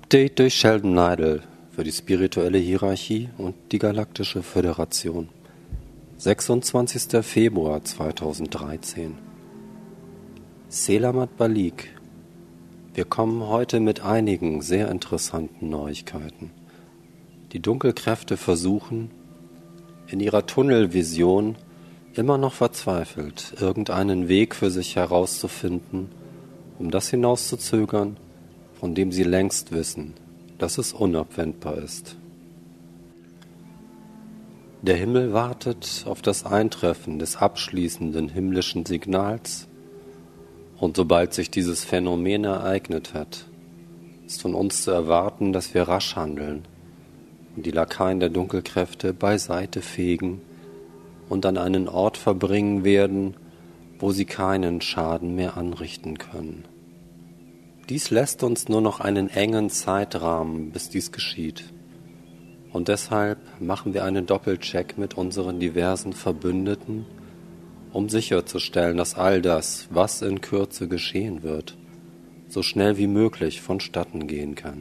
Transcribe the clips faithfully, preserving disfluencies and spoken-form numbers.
Update durch Sheldon Neidl für die spirituelle Hierarchie und die Galaktische Föderation. sechsundzwanzigster Februar zweitausenddreizehn. Selamat Balik. Wir kommen heute mit einigen sehr interessanten Neuigkeiten. Die Dunkelkräfte versuchen, in ihrer Tunnelvision immer noch verzweifelt, irgendeinen Weg für sich herauszufinden, um das hinauszuzögern, von dem sie längst wissen, dass es unabwendbar ist. Der Himmel wartet auf das Eintreffen des abschließenden himmlischen Signals, und sobald sich dieses Phänomen ereignet hat, ist von uns zu erwarten, dass wir rasch handeln und die Lakaien der Dunkelkräfte beiseite fegen und an einen Ort verbringen werden, wo sie keinen Schaden mehr anrichten können. Dies lässt uns nur noch einen engen Zeitrahmen, bis dies geschieht. Und deshalb machen wir einen Doppelcheck mit unseren diversen Verbündeten, um sicherzustellen, dass all das, was in Kürze geschehen wird, so schnell wie möglich vonstatten gehen kann.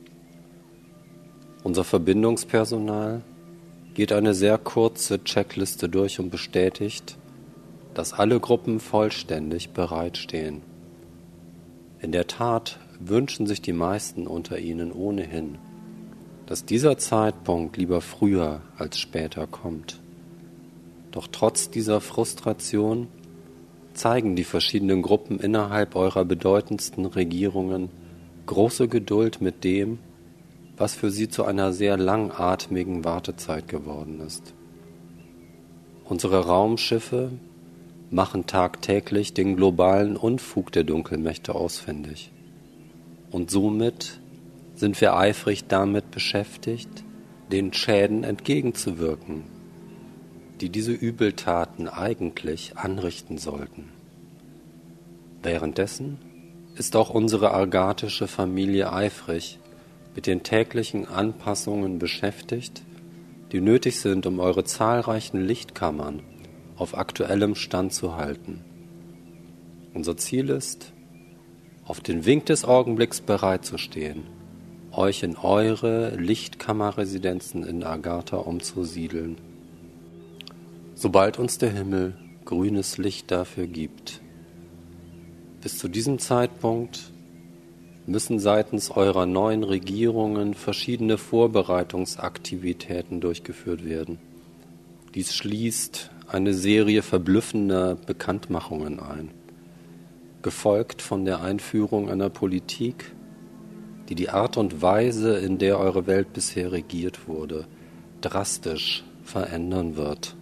Unser Verbindungspersonal geht eine sehr kurze Checkliste durch und bestätigt, dass alle Gruppen vollständig bereitstehen. In der Tat wünschen sich die meisten unter ihnen ohnehin, dass dieser Zeitpunkt lieber früher als später kommt. Doch trotz dieser Frustration zeigen die verschiedenen Gruppen innerhalb eurer bedeutendsten Regierungen große Geduld mit dem, was für sie zu einer sehr langatmigen Wartezeit geworden ist. Unsere Raumschiffe machen tagtäglich den globalen Unfug der Dunkelmächte ausfindig. Und somit sind wir eifrig damit beschäftigt, den Schäden entgegenzuwirken, die diese Übeltaten eigentlich anrichten sollten. Währenddessen ist auch unsere argatische Familie eifrig mit den täglichen Anpassungen beschäftigt, die nötig sind, um eure zahlreichen Lichtkammern auf aktuellem Stand zu halten. Unser Ziel ist, auf den Wink des Augenblicks bereitzustehen, euch in eure Lichtkammerresidenzen in Agartha umzusiedeln, sobald uns der Himmel grünes Licht dafür gibt. Bis zu diesem Zeitpunkt müssen seitens eurer neuen Regierungen verschiedene Vorbereitungsaktivitäten durchgeführt werden. Dies schließt eine Serie verblüffender Bekanntmachungen ein, gefolgt von der Einführung einer Politik, die die Art und Weise, in der eure Welt bisher regiert wurde, drastisch verändern wird.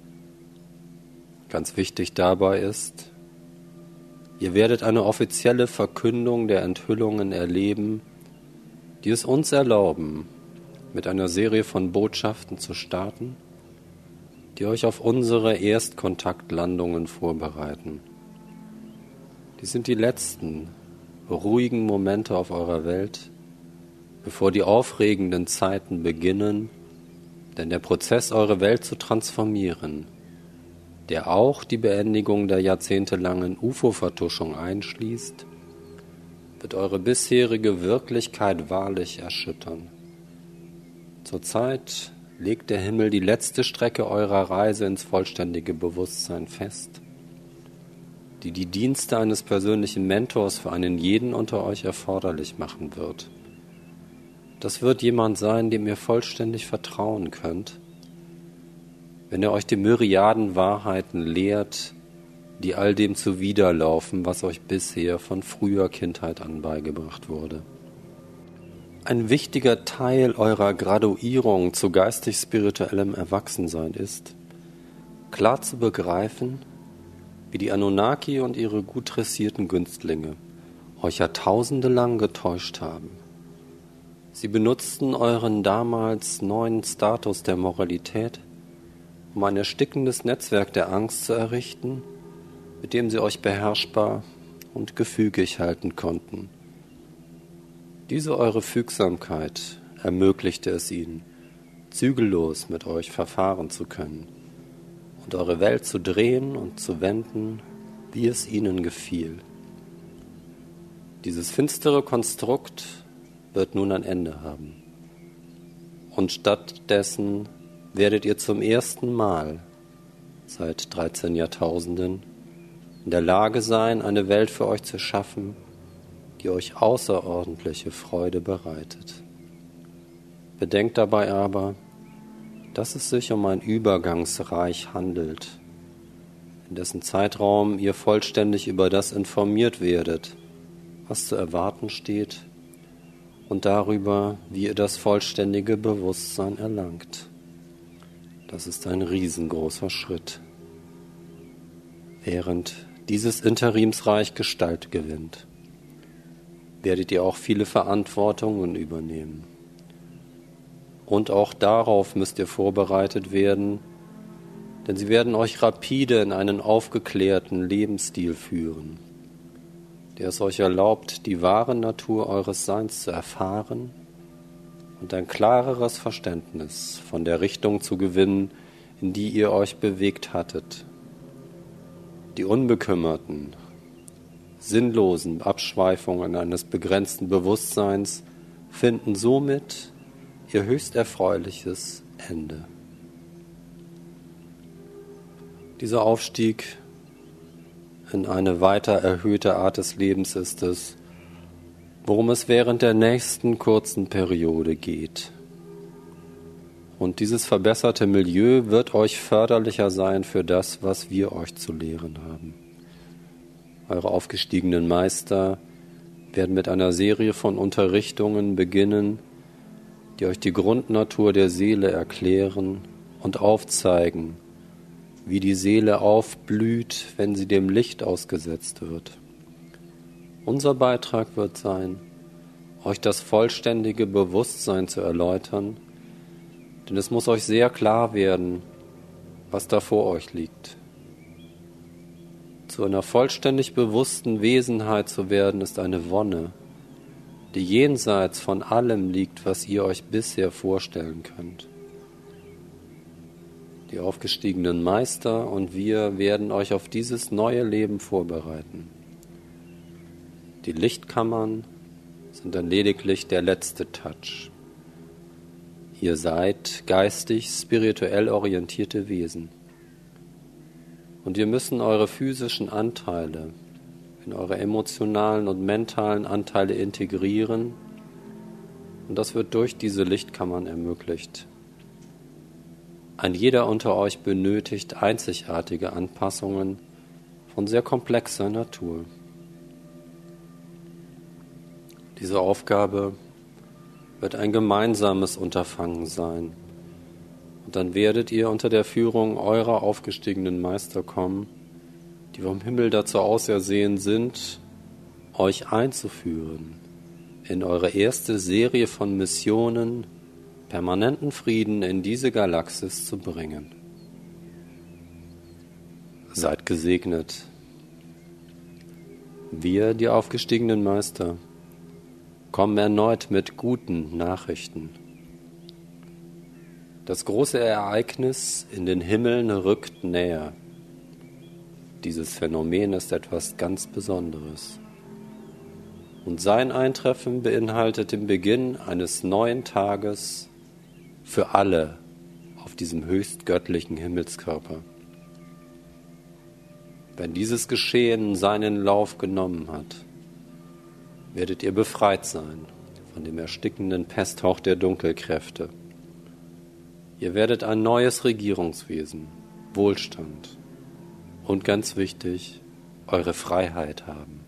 Ganz wichtig dabei ist, ihr werdet eine offizielle Verkündung der Enthüllungen erleben, die es uns erlauben, mit einer Serie von Botschaften zu starten, die euch auf unsere Erstkontaktlandungen vorbereiten. Dies sind die letzten, ruhigen Momente auf eurer Welt, bevor die aufregenden Zeiten beginnen, denn der Prozess, eure Welt zu transformieren, der auch die Beendigung der jahrzehntelangen U F O-Vertuschung einschließt, wird eure bisherige Wirklichkeit wahrlich erschüttern. Zurzeit legt der Himmel die letzte Strecke eurer Reise ins vollständige Bewusstsein fest, die die Dienste eines persönlichen Mentors für einen jeden unter euch erforderlich machen wird. Das wird jemand sein, dem ihr vollständig vertrauen könnt, wenn er euch die Myriaden Wahrheiten lehrt, die all dem zuwiderlaufen, was euch bisher von früher Kindheit an beigebracht wurde. Ein wichtiger Teil eurer Graduierung zu geistig-spirituellem Erwachsensein ist, klar zu begreifen, wie die Anunnaki und ihre gut dressierten Günstlinge euch Jahrtausende lang getäuscht haben. Sie benutzten euren damals neuen Status der Moralität, um ein erstickendes Netzwerk der Angst zu errichten, mit dem sie euch beherrschbar und gefügig halten konnten. Diese eure Fügsamkeit ermöglichte es ihnen, zügellos mit euch verfahren zu können und eure Welt zu drehen und zu wenden, wie es ihnen gefiel. Dieses finstere Konstrukt wird nun ein Ende haben. Und stattdessen werdet ihr zum ersten Mal seit dreizehn Jahrtausenden in der Lage sein, eine Welt für euch zu schaffen, die euch außerordentliche Freude bereitet. Bedenkt dabei aber, dass es sich um ein Übergangsreich handelt, in dessen Zeitraum ihr vollständig über das informiert werdet, was zu erwarten steht, und darüber, wie ihr das vollständige Bewusstsein erlangt. Das ist ein riesengroßer Schritt. Während dieses Interimsreich Gestalt gewinnt, werdet ihr auch viele Verantwortungen übernehmen. Und auch darauf müsst ihr vorbereitet werden, denn sie werden euch rapide in einen aufgeklärten Lebensstil führen, der es euch erlaubt, die wahre Natur eures Seins zu erfahren und ein klareres Verständnis von der Richtung zu gewinnen, in die ihr euch bewegt hattet. Die unbekümmerten, sinnlosen Abschweifungen eines begrenzten Bewusstseins finden somit ihr höchst erfreuliches Ende. Dieser Aufstieg in eine weiter erhöhte Art des Lebens ist es, worum es während der nächsten kurzen Periode geht. Und dieses verbesserte Milieu wird euch förderlicher sein für das, was wir euch zu lehren haben. Eure aufgestiegenen Meister werden mit einer Serie von Unterrichtungen beginnen, die euch die Grundnatur der Seele erklären und aufzeigen, wie die Seele aufblüht, wenn sie dem Licht ausgesetzt wird. Unser Beitrag wird sein, euch das vollständige Bewusstsein zu erläutern, denn es muss euch sehr klar werden, was da vor euch liegt. Zu einer vollständig bewussten Wesenheit zu werden, ist eine Wonne, die jenseits von allem liegt, was ihr euch bisher vorstellen könnt. Die aufgestiegenen Meister und wir werden euch auf dieses neue Leben vorbereiten. Die Lichtkammern sind dann lediglich der letzte Touch. Ihr seid geistig, spirituell orientierte Wesen. Und wir müssen eure physischen Anteile in eure emotionalen und mentalen Anteile integrieren. Und das wird durch diese Lichtkammern ermöglicht. Ein jeder unter euch benötigt einzigartige Anpassungen von sehr komplexer Natur. Diese Aufgabe wird ein gemeinsames Unterfangen sein. Und dann werdet ihr unter der Führung eurer aufgestiegenen Meister kommen, die vom Himmel dazu ausersehen sind, euch einzuführen in eure erste Serie von Missionen, permanenten Frieden in diese Galaxis zu bringen. Seid gesegnet. Wir, die aufgestiegenen Meister, kommen erneut mit guten Nachrichten. Das große Ereignis in den Himmeln rückt näher. Dieses Phänomen ist etwas ganz Besonderes. Und sein Eintreffen beinhaltet den Beginn eines neuen Tages für alle auf diesem höchst göttlichen Himmelskörper. Wenn dieses Geschehen seinen Lauf genommen hat, werdet ihr befreit sein von dem erstickenden Pesthauch der Dunkelkräfte. Ihr werdet ein neues Regierungswesen, Wohlstand und ganz wichtig, eure Freiheit haben.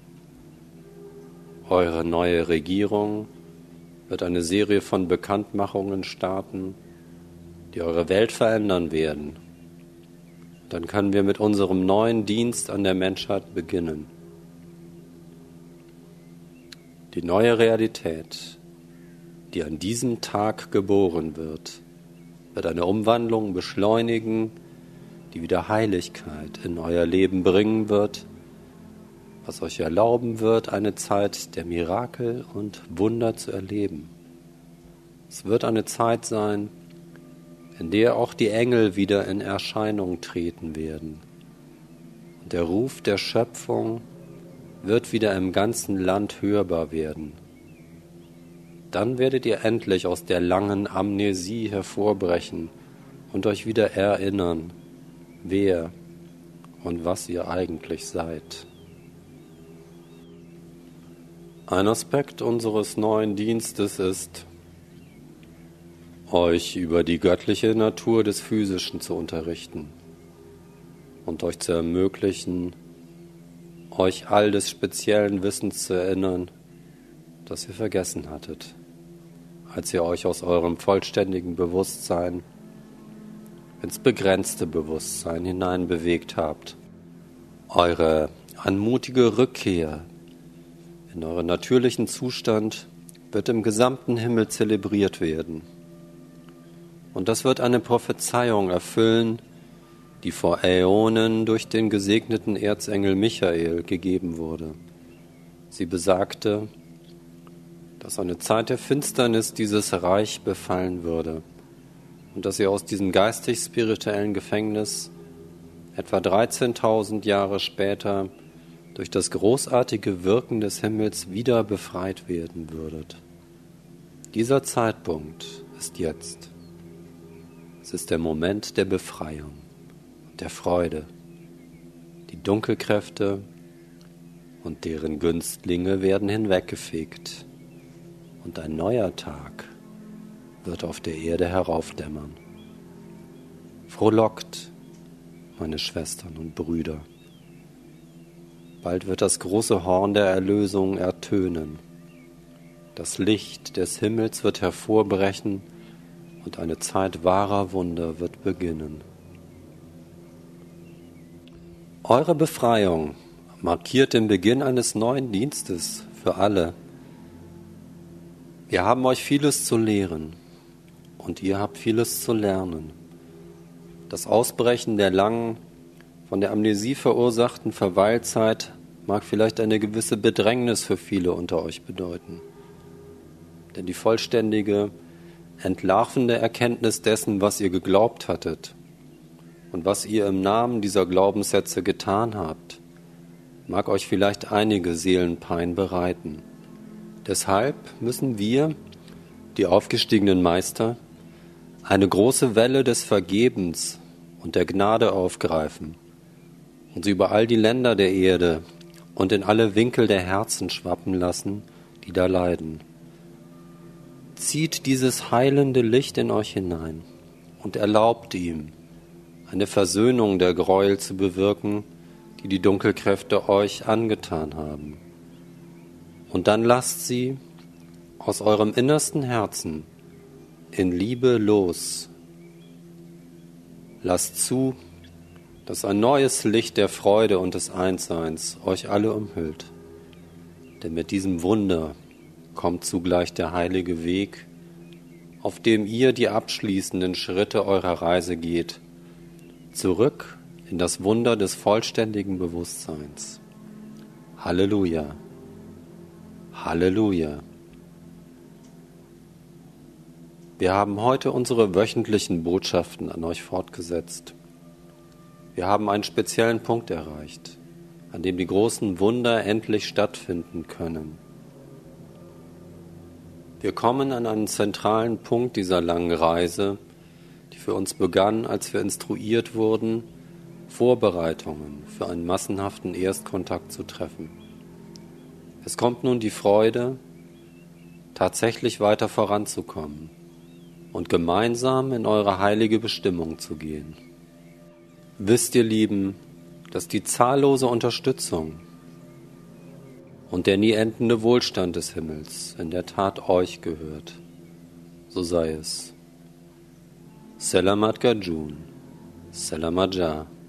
Eure neue Regierung wird eine Serie von Bekanntmachungen starten, die eure Welt verändern werden. Dann können wir mit unserem neuen Dienst an der Menschheit beginnen. Die neue Realität, die an diesem Tag geboren wird, wird eine Umwandlung beschleunigen, die wieder Heiligkeit in euer Leben bringen wird, was euch erlauben wird, eine Zeit der Mirakel und Wunder zu erleben. Es wird eine Zeit sein, in der auch die Engel wieder in Erscheinung treten werden. Und der Ruf der Schöpfung wird wieder im ganzen Land hörbar werden. dann werdet ihr endlich aus der langen Amnesie hervorbrechen und euch wieder erinnern, wer und was ihr eigentlich seid. Ein Aspekt unseres neuen Dienstes ist, euch über die göttliche Natur des Physischen zu unterrichten und euch zu ermöglichen, euch all des speziellen Wissens zu erinnern, das ihr vergessen hattet, als ihr euch aus eurem vollständigen Bewusstsein ins begrenzte Bewusstsein hineinbewegt habt. Eure anmutige Rückkehr in euren natürlichen Zustand wird im gesamten Himmel zelebriert werden. Und das wird eine Prophezeiung erfüllen, die vor Äonen durch den gesegneten Erzengel Michael gegeben wurde. Sie besagte, dass eine Zeit der Finsternis dieses Reich befallen würde und dass ihr aus diesem geistig-spirituellen Gefängnis etwa dreizehntausend Jahre später durch das großartige Wirken des Himmels wieder befreit werden würdet. Dieser Zeitpunkt ist jetzt. Es ist der Moment der Befreiung und der Freude. Die Dunkelkräfte und deren Günstlinge werden hinweggefegt und ein neuer Tag wird auf der Erde heraufdämmern. Frohlockt, meine Schwestern und Brüder. Bald wird das große Horn der Erlösung ertönen. Das Licht des Himmels wird hervorbrechen und eine Zeit wahrer Wunder wird beginnen. Eure Befreiung markiert den Beginn eines neuen Dienstes für alle. Wir haben euch vieles zu lehren und ihr habt vieles zu lernen. Das Ausbrechen der langen, von der Amnesie verursachten Verweilzeit mag vielleicht eine gewisse Bedrängnis für viele unter euch bedeuten. Denn die vollständige, entlarvende Erkenntnis dessen, was ihr geglaubt hattet und was ihr im Namen dieser Glaubenssätze getan habt, mag euch vielleicht einige Seelenpein bereiten. Deshalb müssen wir, die aufgestiegenen Meister, eine große Welle des Vergebens und der Gnade aufgreifen und sie über all die Länder der Erde und in alle Winkel der Herzen schwappen lassen, die da leiden. Zieht dieses heilende Licht in euch hinein und erlaubt ihm, eine Versöhnung der Gräuel zu bewirken, die die Dunkelkräfte euch angetan haben. Und dann lasst sie aus eurem innersten Herzen in Liebe los. Lasst zu, dass ein neues Licht der Freude und des Einsseins euch alle umhüllt. Denn mit diesem Wunder kommt zugleich der heilige Weg, auf dem ihr die abschließenden Schritte eurer Reise geht, zurück in das Wunder des vollständigen Bewusstseins. Halleluja! Halleluja! Wir haben heute unsere wöchentlichen Botschaften an euch fortgesetzt. Wir haben einen speziellen Punkt erreicht, an dem die großen Wunder endlich stattfinden können. Wir kommen an einen zentralen Punkt dieser langen Reise, die für uns begann, als wir instruiert wurden, Vorbereitungen für einen massenhaften Erstkontakt zu treffen. Es kommt nun die Freude, tatsächlich weiter voranzukommen und gemeinsam in eure heilige Bestimmung zu gehen. Wisst ihr, Lieben, dass die zahllose Unterstützung und der nie endende Wohlstand des Himmels in der Tat euch gehört. So sei es. Selamat Gajun, Selamat Jah.